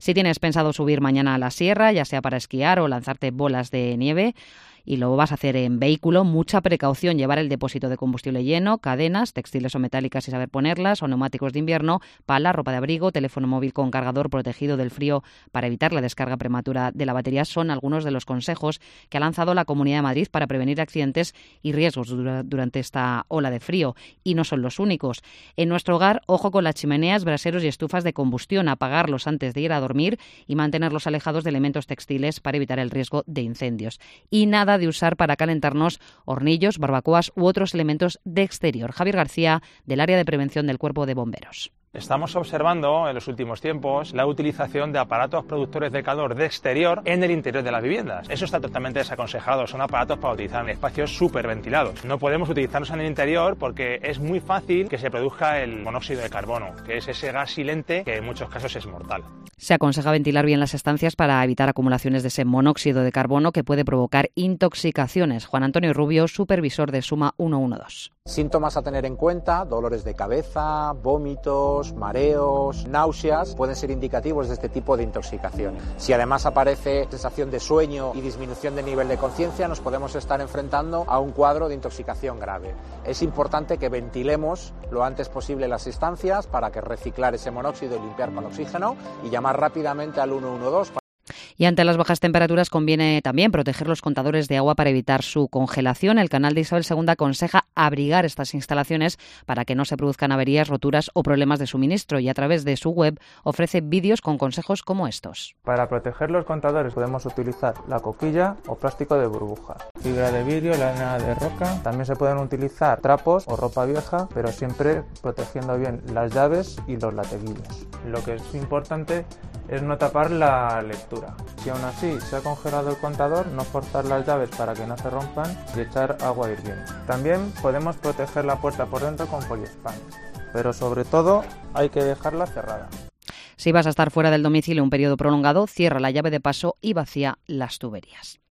Si tienes pensado subir mañana a la sierra, ya sea para esquiar o lanzarte bolas de nieve, y lo vas a hacer en vehículo, mucha precaución, llevar el depósito de combustible lleno, cadenas, textiles o metálicas y saber ponerlas, o neumáticos de invierno, pala, ropa de abrigo, teléfono móvil con cargador protegido del frío para evitar la descarga prematura de la batería son algunos de los consejos que ha lanzado la Comunidad de Madrid para prevenir accidentes y riesgos durante esta ola de frío. Y no son los únicos. En nuestro hogar, ojo con las chimeneas, braseros y estufas de combustión, apagarlos antes de ir a dormir y mantenerlos alejados de elementos textiles para evitar el riesgo de incendios. Y nada de usar para calentarnos hornillos, barbacoas u otros elementos de exterior. Javier García, del Área de Prevención del Cuerpo de Bomberos. Estamos observando en los últimos tiempos la utilización de aparatos productores de calor de exterior en el interior de las viviendas. Eso está totalmente desaconsejado, son aparatos para utilizar en espacios súper ventilados. No podemos utilizarlos en el interior porque es muy fácil que se produzca el monóxido de carbono, que es ese gas silente que en muchos casos es mortal. Se aconseja ventilar bien las estancias para evitar acumulaciones de ese monóxido de carbono que puede provocar intoxicaciones. Juan Antonio Rubio, supervisor de Suma 112. Síntomas a tener en cuenta: dolores de cabeza, vómitos, mareos, náuseas, pueden ser indicativos de este tipo de intoxicación. Si además aparece sensación de sueño y disminución de nivel de conciencia, nos podemos estar enfrentando a un cuadro de intoxicación grave. Es importante que ventilemos lo antes posible las estancias para que reciclar ese monóxido y limpiar con oxígeno y llamar rápidamente al 112. Y ante las bajas temperaturas conviene también proteger los contadores de agua para evitar su congelación. El canal de Isabel II aconseja abrigar estas instalaciones para que no se produzcan averías, roturas o problemas de suministro, y a través de su web ofrece vídeos con consejos como estos. Para proteger los contadores podemos utilizar la coquilla o plástico de burbuja, fibra de vidrio, lana de roca. También se pueden utilizar trapos o ropa vieja, pero siempre protegiendo bien las llaves y los laterillos. Lo que es importante es no tapar la lectura. Si aún así se ha congelado el contador, no forzar las llaves para que no se rompan y echar agua hirviendo. También podemos proteger la puerta por dentro con poliespan, pero sobre todo hay que dejarla cerrada. Si vas a estar fuera del domicilio un periodo prolongado, cierra la llave de paso y vacía las tuberías.